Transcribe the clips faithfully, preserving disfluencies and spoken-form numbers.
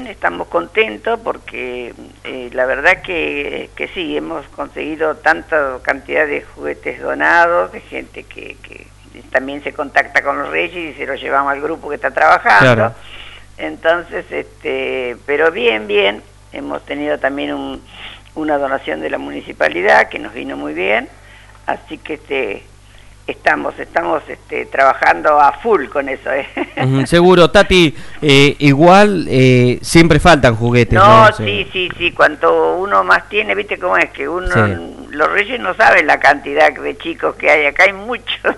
estamos contentos porque eh, la verdad que, que sí, hemos conseguido tanta cantidad de juguetes donados, de gente que, que también se contacta con los Reyes y se los llevamos al grupo que está trabajando. Claro. Entonces, este, pero bien, bien, hemos tenido también un, una donación de la municipalidad que nos vino muy bien, así que este... Estamos, estamos este, trabajando a full con eso, ¿eh? Uh-huh, seguro, Tati, eh, igual eh, siempre faltan juguetes, ¿no? ¿no? sí, sí, sí, cuanto uno más tiene, ¿viste cómo es? Que uno, sí. Los Reyes no saben la cantidad de chicos que hay, acá hay muchos.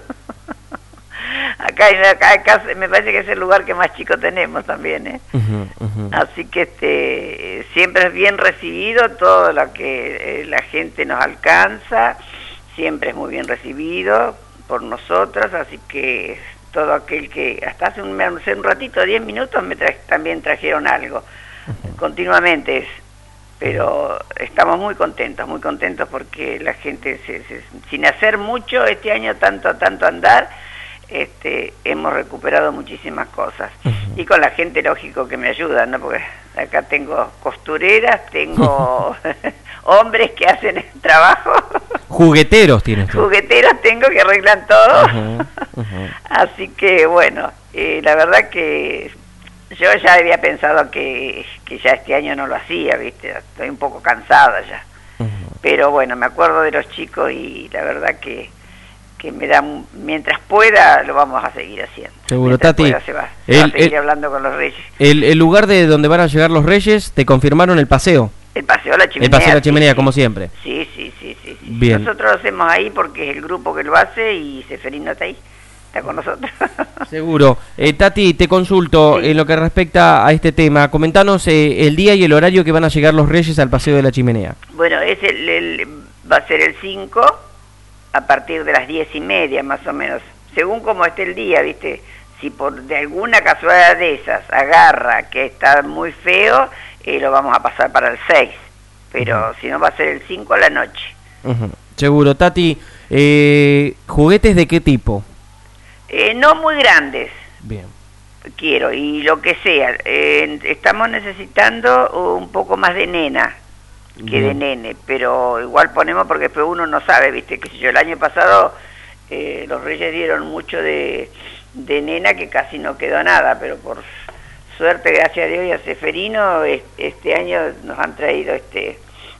acá, hay, acá, acá me parece que es el lugar que más chicos tenemos también, ¿eh? Uh-huh, uh-huh. Así que este siempre es bien recibido todo lo que eh, la gente nos alcanza, siempre es muy bien recibido por nosotros, así que todo aquel que hasta hace un, hace un ratito, diez minutos, me tra también trajeron algo, uh-huh. Continuamente es, pero estamos muy contentos, muy contentos porque la gente, se, se, sin hacer mucho este año, tanto, tanto andar, este, hemos recuperado muchísimas cosas, uh-huh. Y con la gente, lógico, que me ayuda, ¿no? Porque acá tengo costureras, tengo hombres que hacen el trabajo. Jugueteros tienes tú. Jugueteros tengo que arreglan todo. Uh-huh, uh-huh. Así que bueno, eh, la verdad que yo ya había pensado que, que ya este año no lo hacía, ¿viste? Estoy un poco cansada ya. Uh-huh. Pero bueno, me acuerdo de los chicos y la verdad que, que me da, mientras pueda, lo vamos a seguir haciendo. Seguro, mientras Tati. Pueda, se va, se el, va a seguir el, hablando con los Reyes. El, el lugar de donde van a llegar los Reyes, ¿te confirmaron el paseo? El paseo a la chimenea. El paseo a la chimenea, sí, como siempre. Sí, sí, sí, sí, sí. Bien. Nosotros lo hacemos ahí porque es el grupo que lo hace y Seferino está ahí, está con nosotros. Seguro. Eh, Tati, te consulto sí. En lo que respecta a este tema. Comentanos eh, el día y el horario que van a llegar los Reyes al paseo de la chimenea. Bueno, es el, el, va a ser el cinco a partir de las diez y media más o menos, según como esté el día, ¿viste? Si por de alguna casualidad de esas agarra que está muy feo, eh, lo vamos a pasar para el seis, pero uh-huh. Si no va a ser el cinco a la noche. Uh-huh. Seguro. Tati, eh, ¿juguetes de qué tipo? Eh, no muy grandes. Bien. Quiero, y lo que sea. Eh, estamos necesitando un poco más de nena que Bien. de nene, pero igual ponemos porque después uno no sabe, ¿viste? Que si yo el año pasado eh, los Reyes dieron mucho de, de nena que casi no quedó nada, pero por suerte, gracias a Dios y a Seferino, este año nos han traído este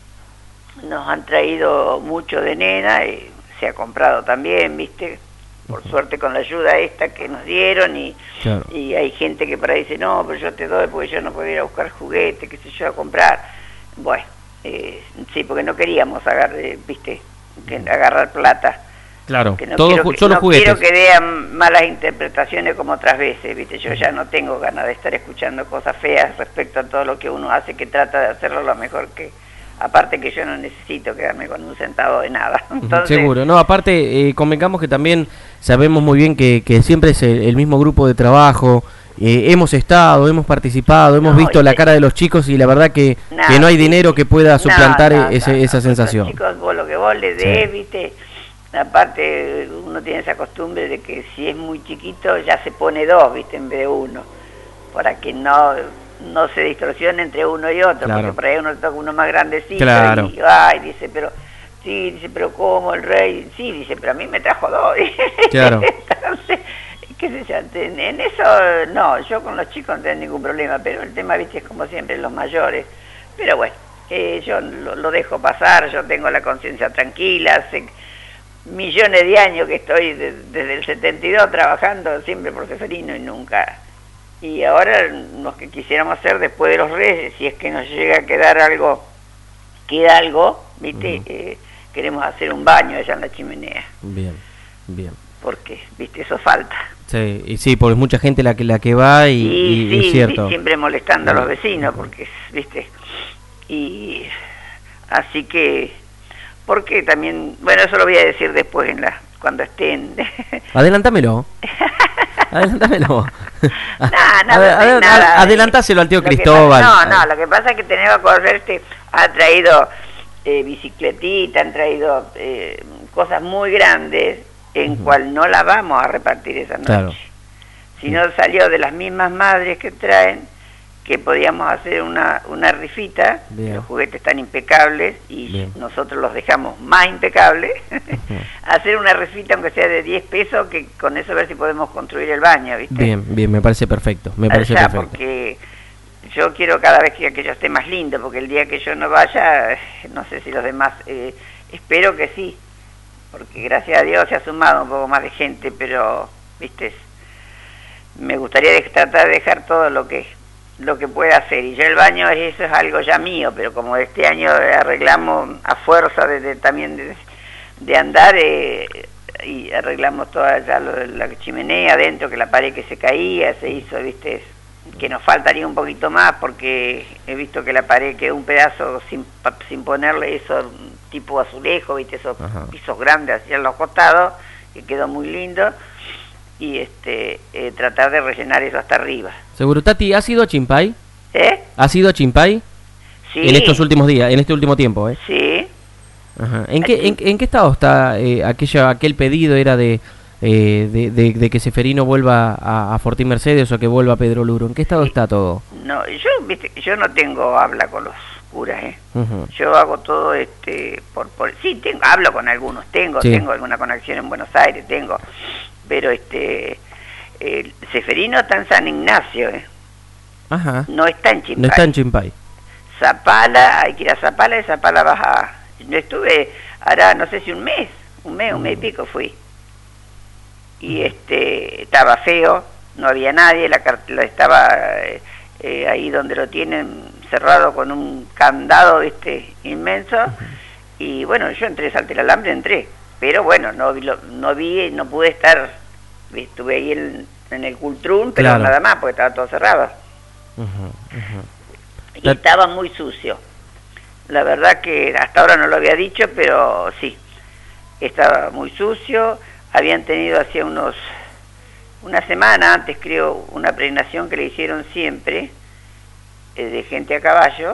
nos han traído mucho de nena y se ha comprado también, ¿viste? Por uh-huh. Suerte con la ayuda esta que nos dieron y, claro. Y hay gente que por ahí dice, no, pero yo te doy porque yo no puedo ir a buscar juguetes, qué sé yo, a comprar. Bueno, eh, sí, porque no queríamos agarrar, ¿viste? Que agarrar plata. Claro, que no todos quiero que, solo no juguetes. quiero que vean malas interpretaciones como otras veces, ¿viste? Yo ya no tengo ganas de estar escuchando cosas feas respecto a todo lo que uno hace, que trata de hacerlo lo mejor que... Aparte que yo no necesito quedarme con un centavo de nada. Entonces, seguro, no, aparte eh, convengamos que también sabemos muy bien que, que siempre es el, el mismo grupo de trabajo, eh, hemos estado, hemos participado, hemos no, visto la cara de los chicos y la verdad que, nada, que no hay dinero que pueda suplantar no, no, ese, no, esa no, sensación. Los chicos, vos lo que vos les des, sí. Viste, aparte uno tiene esa costumbre de que si es muy chiquito ya se pone dos, viste, en vez de uno, para que no... no se distorsiona entre uno y otro, claro. Porque por ahí uno toca uno más grandecito, claro. Y ay, dice, pero, sí, dice, pero ¿cómo el rey? Sí, dice, pero a mí me trajo dos. Claro. Entonces, qué sé yo, en, en eso, no, yo con los chicos no tengo ningún problema, pero el tema, viste, es como siempre los mayores, pero bueno, eh, yo lo, lo dejo pasar, yo tengo la conciencia tranquila, hace millones de años que estoy de, desde el setenta y dos trabajando siempre por Seferino y nunca... Y ahora lo que quisiéramos hacer después de los Reyes, si es que nos llega a quedar algo, queda algo, ¿viste? Uh-huh. eh, queremos hacer un baño allá en la chimenea. Bien, bien. Porque, ¿viste? Eso falta. Sí, y sí, porque es mucha gente la que la que va y, y, y sí, es cierto. Sí, siempre molestando a los vecinos, porque, ¿viste? Y así que, porque también, bueno, eso lo voy a decir después en la cuando estén. Adelántamelo. Adelántamelo. No, no, Adel adel nada. Adelantáselo al tío Cristóbal. Pasa, no, no, lo que pasa es que tenemos que correr, este, ha traído eh, bicicletita, han traído eh, cosas muy grandes en uh-huh. cual no la vamos a repartir esa noche. Claro. Si no salió de las mismas madres que traen que podíamos hacer una, una rifita. Bien. Los juguetes están impecables y bien. Nosotros los dejamos más impecables. Hacer una rifita aunque sea de diez pesos, que con eso a ver si podemos construir el baño, ¿viste? Bien, bien, me parece perfecto, me parece Allá, perfecto. Porque yo quiero cada vez que aquello esté más lindo, porque el día que yo no vaya, no sé si los demás, eh, espero que sí, porque gracias a Dios se ha sumado un poco más de gente, pero, viste, me gustaría de, tratar de dejar todo lo que lo que pueda hacer, y yo el baño, eso es algo ya mío, pero como este año arreglamos a fuerza de, de también de, de andar, eh, y arreglamos toda ya lo, la chimenea adentro, que la pared que se caía, se hizo, viste, que nos faltaría un poquito más, porque he visto que la pared quedó un pedazo sin, sin ponerle eso, tipo azulejo, viste, esos Ajá. pisos grandes hacia los costados, que quedó muy lindo, y este eh, tratar de rellenar eso hasta arriba. Seguro. Tati, ¿has ido a Chimpay? ¿Eh? ¿Has ido a Chimpay? Sí. En estos últimos días, en este último tiempo, ¿eh? Sí. Ajá. ¿En qué, en, en qué estado está eh, aquella, aquel pedido era de, eh, de, de, de que Seferino vuelva a, a Fortín Mercedes o que vuelva a Pedro Luro? ¿En qué estado sí. está todo? No, yo, viste, yo no tengo habla con los curas, ¿eh? Uh-huh. Yo hago todo este por, por sí, tengo, hablo con algunos, tengo, sí. tengo alguna conexión en Buenos Aires, tengo, pero este el Seferino está en San Ignacio, ¿eh? Ajá. No está en Chimpay. No está en Chimpay. Zapala, hay que ir a Zapala, y Zapala baja. Yo estuve, hará no sé si un mes, un mes, un mes y pico fui. Y este, estaba feo, no había nadie, la cartela estaba eh, eh, ahí donde lo tienen cerrado con un candado, este, inmenso. Uh-huh. Y bueno, yo entré, salté el alambre, entré. Pero bueno, no vi, no vi, no pude estar, estuve ahí en, en el Cultrún, pero claro. nada más, porque estaba todo cerrado. Uh-huh, uh-huh. Y That... estaba muy sucio. La verdad que hasta ahora no lo había dicho, pero sí, estaba muy sucio. Habían tenido hacía unos, una semana antes creo, una pregnación que le hicieron siempre, eh, de gente a caballo,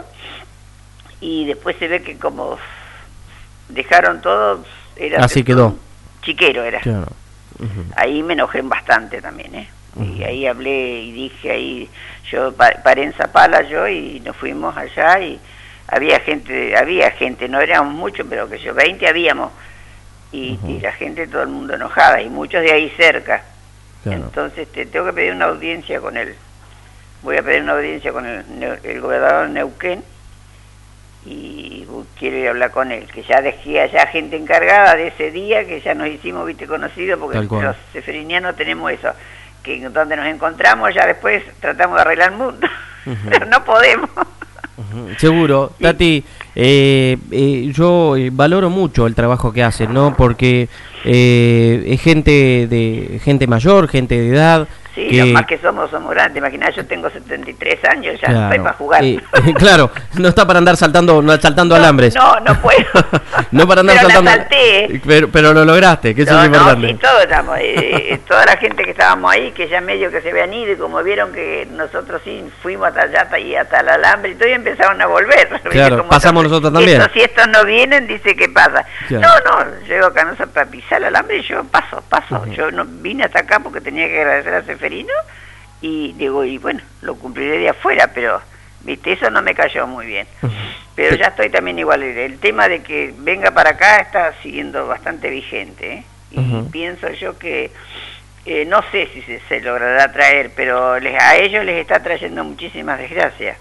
y después se ve que como dejaron todo, era así quedó. Chiquero era. Claro. Uh-huh. Ahí me enojé bastante también, ¿eh? Uh-huh. Y ahí hablé y dije ahí, yo paré en Zapala yo y nos fuimos allá y había gente, había gente, no éramos muchos, pero que yo, veinte habíamos, y, uh-huh. y la gente, todo el mundo enojada, y muchos de ahí cerca. Claro. Entonces te, tengo que pedir una audiencia con él. Voy a pedir una audiencia con el, el gobernador Neuquén, y quiero ir a hablar con él, que ya dejé allá gente encargada de ese día, que ya nos hicimos, viste, conocidos, porque los seferinianos tenemos eso, que donde nos encontramos ya después tratamos de arreglar el mundo, uh-huh. pero no podemos. Uh-huh. Seguro. Tati, eh, eh, yo valoro mucho el trabajo que hacen, ¿no? Porque eh, es gente de gente mayor, gente de edad. Sí, que... los más que somos, somos grandes. Imaginá, yo tengo setenta y tres años, ya claro. no estoy para jugar. Eh, claro, no está para andar saltando no, saltando no, alambres. No, no puedo. No para andar pero saltando. La salté. Pero, pero lo lograste, que eso no, es importante. No, sí, todos estamos, eh, toda la gente que estábamos ahí, que ya medio que se habían ido, y como vieron que nosotros sí fuimos hasta allá, hasta, ahí, hasta el alambre, y todavía empezaron a volver. Claro, como pasamos estos, nosotros también. Estos, si estos no vienen, dice, ¿qué pasa? Claro. No, no, llego acá no sé, para pisar el alambre, y yo paso, paso. Uh-huh. Yo no vine hasta acá porque tenía que agradecer a Seferino, y digo, y bueno, lo cumpliré de afuera, pero, viste, eso no me cayó muy bien. Uh-huh. Pero ya estoy también igual, el tema de que venga para acá está siguiendo bastante vigente, ¿eh? Y uh-huh. pienso yo que, eh, no sé si se, se logrará traer, pero les, a ellos les está trayendo muchísimas desgracias.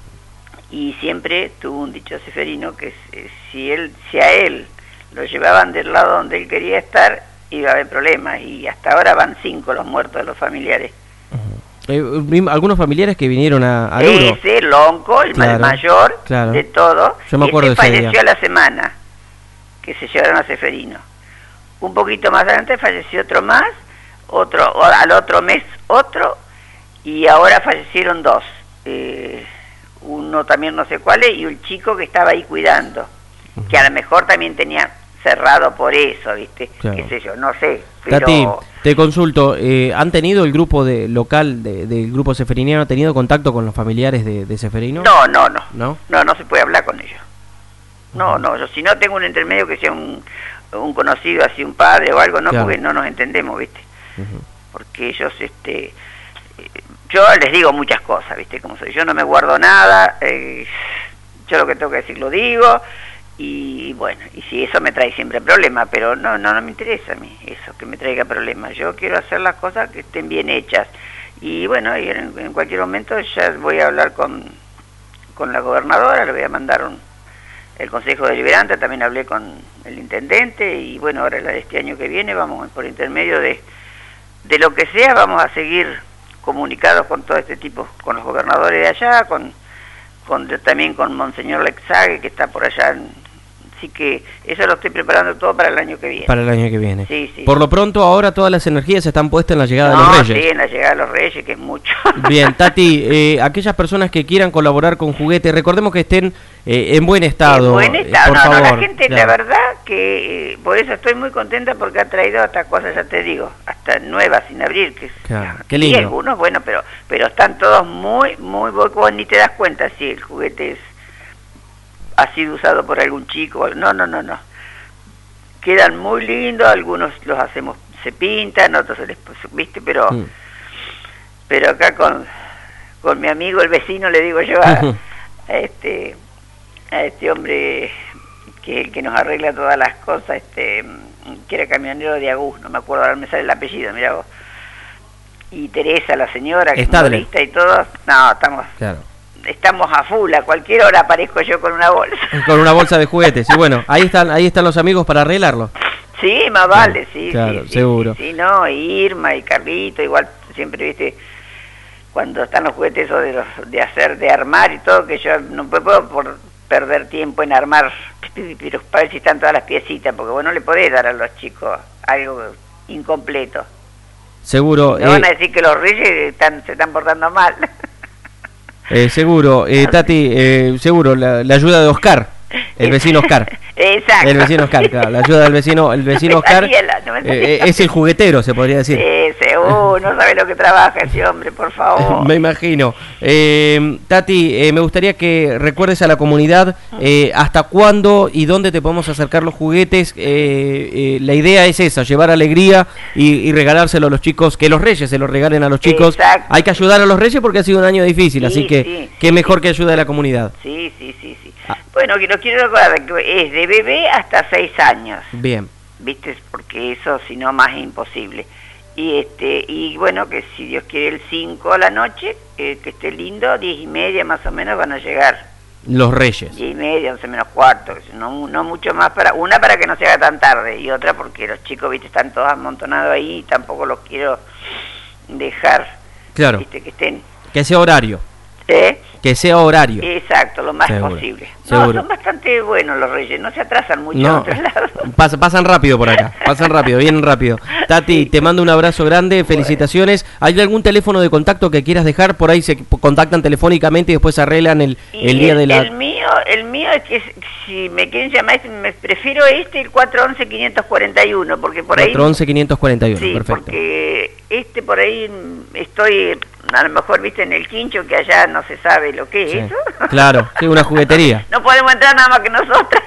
Y siempre tuvo un dicho Seferino que eh, si él, si a él lo llevaban del lado donde él quería estar, iba a haber problemas, y hasta ahora van cinco los muertos de los familiares. Uh-huh. Eh, algunos familiares que vinieron a, a Luro. Ese, Lonco, el, claro, el mayor, claro. de todo. Yo me acuerdo ese de ese falleció día. a la semana que se llevaron a Seferino. Un poquito más adelante falleció otro más, otro al otro mes otro, y ahora fallecieron dos. Eh, uno también no sé cuál es, y un chico que estaba ahí cuidando, uh-huh. que a lo mejor también tenía cerrado por eso, ¿viste? Claro. Qué sé yo, no sé. Pero... Tati, te consulto, eh, ¿han tenido el grupo de local de, del grupo seferiniano, ha tenido contacto con los familiares de, de Seferino? No, no, no, no, no, no se puede hablar con ellos. No, no, yo si no tengo un intermedio que sea un, un conocido, así un padre o algo, no, claro. porque no nos entendemos, ¿viste? Uh-huh. Porque ellos, este, yo les digo muchas cosas, ¿viste? Como soy, yo no me guardo nada, eh, yo lo que tengo que decir lo digo, y bueno, y si eso me trae siempre problemas, pero no, no, no me interesa a mí eso, que me traiga problemas. Yo quiero hacer las cosas que estén bien hechas, y bueno, y en, en cualquier momento ya voy a hablar con, con la gobernadora, le voy a mandar un, el Consejo Deliberante, también hablé con el intendente, y bueno, ahora este año que viene vamos por intermedio de, de lo que sea, vamos a seguir comunicados con todo este tipo, con los gobernadores de allá, con, con también con Monseñor Lexague, que está por allá en, así que eso lo estoy preparando todo para el año que viene. Para el año que viene. Sí, sí. Por lo pronto, ahora todas las energías están puestas en la llegada no, de los Reyes. Sí, en la llegada de los Reyes, que es mucho. Bien, Tati, eh, aquellas personas que quieran colaborar con juguetes, recordemos que estén eh, en buen estado. En buen estado, eh, por no, favor. no, la gente, claro. La verdad que eh, por eso estoy muy contenta porque ha traído hasta cosas, ya te digo, hasta nuevas sin abrir, que claro, qué lindo. Y algunos, bueno, pero pero están todos muy, muy, vos ni te das cuenta si el juguete es, ha sido usado por algún chico, no, no, no, no. Quedan muy lindos, algunos los hacemos, se pintan, otros se les, viste, pero mm. pero acá con, con mi amigo el vecino le digo yo a, a este a este hombre que es el que nos arregla todas las cosas, este que era camionero de Agus, no me acuerdo, ahora me sale el apellido, mira vos, y Teresa, la señora, que es modista y todo, no, estamos claro. Estamos a full, a cualquier hora aparezco yo con una bolsa. Con una bolsa de juguetes, y bueno, ahí están ahí están los amigos para arreglarlo. Sí, más vale, claro, sí, claro, sí, seguro. Sí, sí, no, Irma y Carlito, igual siempre, viste, cuando están los juguetes esos de, los, de hacer, de armar y todo, que yo no puedo por perder tiempo en armar, pero para ver si están todas las piecitas, porque vos no le podés dar a los chicos algo incompleto. Seguro. Me eh, van a decir que los Reyes están, se están portando mal. Eh, seguro, eh, Tati, eh, seguro, la, la ayuda de Oscar, el vecino Oscar. Exacto. El vecino Oscar, claro, la ayuda del vecino, el vecino Oscar no eh, es el juguetero, se podría decir. Sí, seguro, no sabe lo que trabaja ese hombre, por favor. Me imagino. Eh, Tati, eh, me gustaría que recuerdes a la comunidad eh, hasta cuándo y dónde te podemos acercar los juguetes. Eh, eh, la idea es esa, llevar alegría y, y regalárselo a los chicos, que los Reyes se los regalen a los chicos. Exacto. Hay que ayudar a los Reyes porque ha sido un año difícil, sí, así que sí, qué sí, mejor sí. que ayuda a la comunidad. Sí, sí, sí, sí. Ah. Bueno, que lo quiero recordar, que es de bebé hasta seis años. Bien. ¿Viste? Porque eso, si no, más es imposible. Y este y bueno, que si Dios quiere el cinco a la noche, eh, que esté lindo, diez y media más o menos van a llegar. Los Reyes. diez y media, once menos cuarto, no, no mucho más, para una para que no se haga tan tarde, y otra porque los chicos, viste, están todos amontonados ahí y tampoco los quiero dejar, claro, viste, que estén. Que sea horario. ¿Eh? Que sea horario. Exacto, lo más Seguro. posible. No, Seguro. Son bastante buenos los Reyes, no se atrasan mucho no, a otros lados. Pas, pasan rápido por acá, pasan rápido, vienen rápido. Tati, sí. te mando un abrazo grande, felicitaciones. ¿Hay algún teléfono de contacto que quieras dejar? Por ahí se contactan telefónicamente y después arreglan el, el día el, de la... El mío, el mío es que si me quieren llamar, me prefiero este, el cuatro once, quinientos cuarenta y uno, porque por ahí... cuatro once, quinientos cuarenta y uno, sí, perfecto. Porque este por ahí estoy... A lo mejor, viste, en el quincho, que allá no se sabe lo que es sí. eso. Claro, sí, una juguetería. No podemos entrar nada más que nosotras.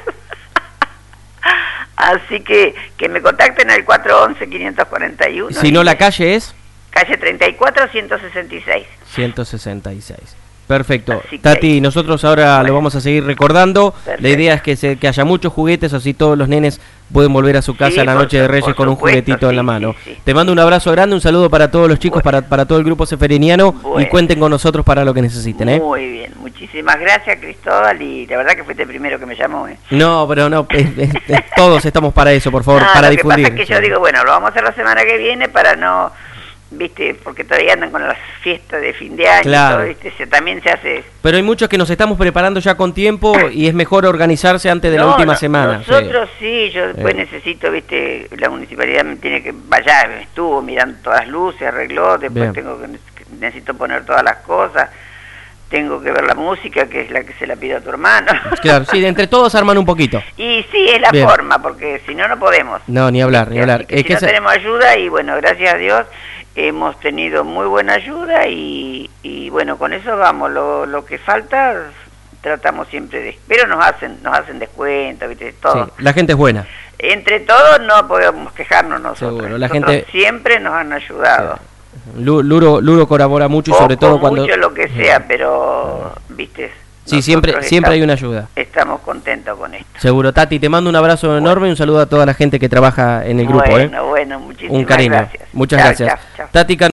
Así que que me contacten al cuatro once, quinientos cuarenta y uno. Si no, la calle es... Calle treinta y cuatro, ciento sesenta y seis. ciento sesenta y seis. Perfecto. Tati, nosotros ahora bueno. lo vamos a seguir recordando. Perfecto. La idea es que, se, que haya muchos juguetes, así todos los nenes pueden volver a su casa sí, la noche de Reyes con un juguetito sí, en la mano. Sí, sí. Te mando un abrazo grande, un saludo para todos los chicos, bueno. para, para todo el grupo seferiniano bueno. y cuenten con nosotros para lo que necesiten. ¿eh? Muy bien, muchísimas gracias, Cristóbal, y la verdad que fuiste el primero que me llamó. ¿eh? No, pero no, eh, eh, todos estamos para eso, por favor, no, para lo difundir. Que pasa es que yo digo, bueno, lo vamos a hacer la semana que viene para no... viste, porque todavía andan con las fiestas de fin de año, claro. todo, viste, se, también se hace... Pero hay muchos que nos estamos preparando ya con tiempo y es mejor organizarse antes de no, la última no, semana. Nosotros sí, sí yo después eh. necesito, viste, la municipalidad me tiene que, vaya, estuvo mirando todas las luces, arregló, después Bien. tengo que, necesito poner todas las cosas, tengo que ver la música, que es la que se la pido a tu hermano. Claro, sí, de entre todos arman un poquito. Y sí, es la Bien. forma, porque si no, no podemos. No, ni hablar, ni hablar. Es si que no se... tenemos ayuda y bueno, gracias a Dios hemos tenido muy buena ayuda y, y bueno, con eso vamos, lo, lo que falta tratamos siempre de... Pero nos hacen nos hacen descuento, ¿viste? Todo. Sí, la gente es buena. Entre todos no podemos quejarnos nosotros. Seguro, la nosotros gente... siempre nos han ayudado. Sí. Luro, Luro colabora mucho y sobre todo cuando... mucho lo que sea, pero, viste... Sí, siempre siempre estamos, hay una ayuda. Estamos contentos con esto. Seguro. Tati, te mando un abrazo bueno. enorme y un saludo a toda la gente que trabaja en el grupo. Bueno, ¿eh? bueno, muchísimas un cariño. gracias. Muchas chau, gracias. Chau, chau. Tati